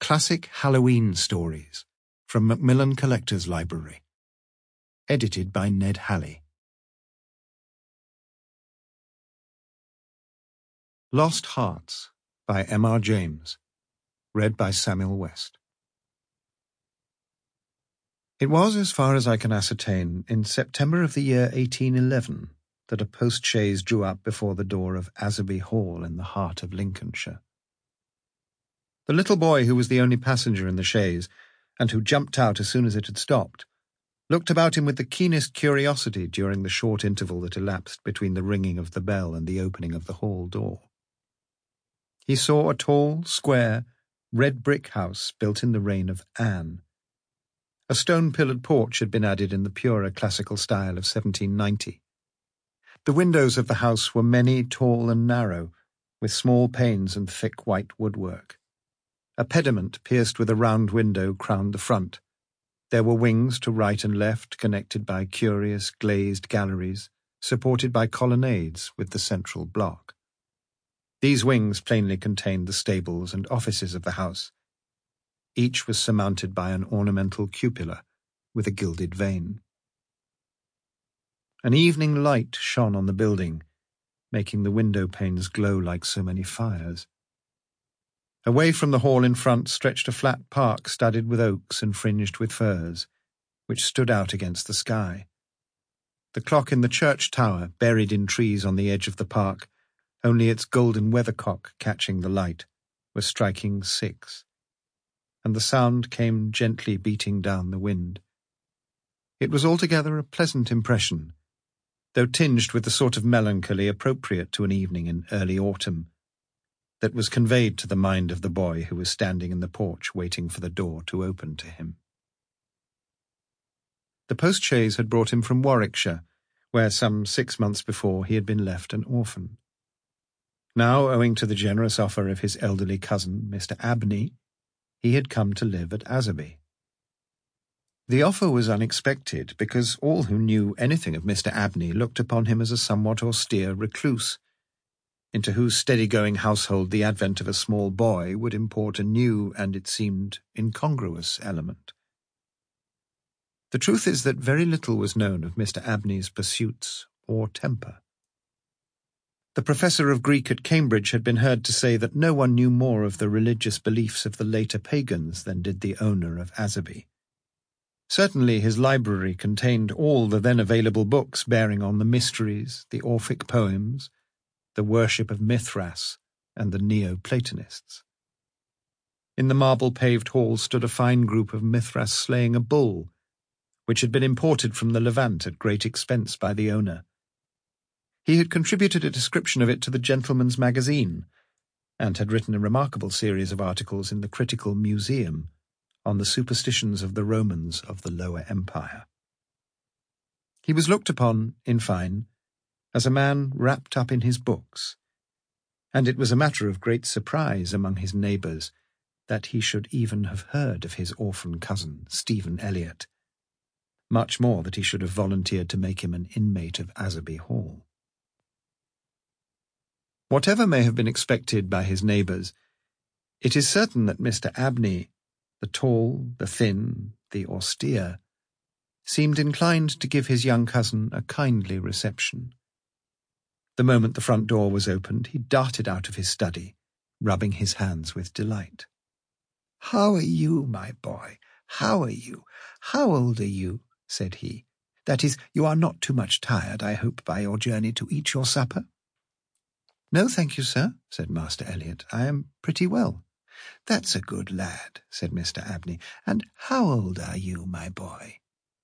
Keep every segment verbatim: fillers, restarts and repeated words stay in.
Classic Halloween Stories from Macmillan Collector's Library. Edited by Ned Halley. Lost Hearts by M R James. Read by Samuel West. It was, as far as I can ascertain, in September of the year eighteen eleven that a post-chaise drew up before the door of Asserby Hall in the heart of Lincolnshire. The little boy who was the only passenger in the chaise, and who jumped out as soon as it had stopped, looked about him with the keenest curiosity during the short interval that elapsed between the ringing of the bell and the opening of the hall door. He saw a tall, square, red-brick house built in the reign of Anne. A stone-pillared porch had been added in the purer classical style of seventeen ninety. The windows of the house were many, tall and narrow, with small panes and thick white woodwork. A pediment pierced with a round window crowned the front. There were wings to right and left, connected by curious glazed galleries, supported by colonnades with the central block. These wings plainly contained the stables and offices of the house. Each was surmounted by an ornamental cupola with a gilded vane. An evening light shone on the building, making the window panes glow like so many fires. Away from the hall in front stretched a flat park studded with oaks and fringed with firs, which stood out against the sky. The clock in the church tower, buried in trees on the edge of the park, only its golden weathercock catching the light, was striking six, and the sound came gently beating down the wind. It was altogether a pleasant impression, though tinged with the sort of melancholy appropriate to an evening in early autumn, that was conveyed to the mind of the boy who was standing in the porch waiting for the door to open to him. The post-chaise had brought him from Warwickshire, where some six months before he had been left an orphan. Now, owing to the generous offer of his elderly cousin, Mister Abney, he had come to live at Asserby. The offer was unexpected, because all who knew anything of Mister Abney looked upon him as a somewhat austere recluse, into whose steady-going household the advent of a small boy would import a new and, it seemed, incongruous element. The truth is that very little was known of Mister Abney's pursuits or temper. The professor of Greek at Cambridge had been heard to say that no one knew more of the religious beliefs of the later pagans than did the owner of Asserby. Certainly his library contained all the then available books bearing on the mysteries, the Orphic poems, the worship of Mithras, and the Neo-Platonists. In the marble-paved hall stood a fine group of Mithras slaying a bull, which had been imported from the Levant at great expense by the owner. He had contributed a description of it to the Gentleman's Magazine, and had written a remarkable series of articles in the Critical Museum on the superstitions of the Romans of the Lower Empire. He was looked upon, in fine, as a man wrapped up in his books, and it was a matter of great surprise among his neighbours that he should even have heard of his orphan cousin, Stephen Elliott, much more that he should have volunteered to make him an inmate of Asserby Hall. Whatever may have been expected by his neighbours, it is certain that Mister Abney, the tall, the thin, the austere, seemed inclined to give his young cousin a kindly reception. The moment the front door was opened, he darted out of his study, rubbing his hands with delight. "How are you, my boy? How are you? How old are you?" said he. "That is, you are not too much tired, I hope, by your journey to eat your supper?" "No, thank you, sir," said Master Elliott. "I am pretty well." "That's a good lad," said Mister Abney. "And how old are you, my boy?"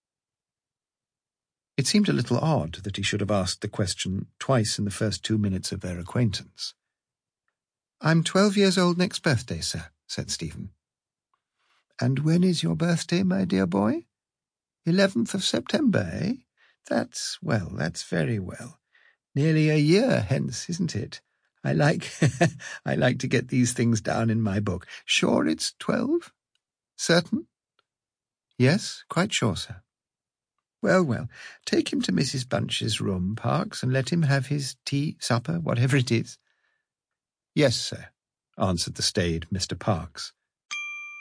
It seemed a little odd that he should have asked the question twice in the first two minutes of their acquaintance. "I'm twelve years old next birthday, sir," said Stephen. "And when is your birthday, my dear boy?" Eleventh of September, eh? That's, well, that's very well. Nearly a year hence, isn't it? I like, I like to get these things down in my book. Sure it's twelve? Certain?" "Yes, quite sure, sir." "Well, well, take him to Missus Bunch's room, Parkes, and let him have his tea, supper, whatever it is." "Yes, sir," answered the staid Mister Parkes.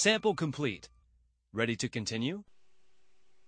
Sample complete. Ready to continue?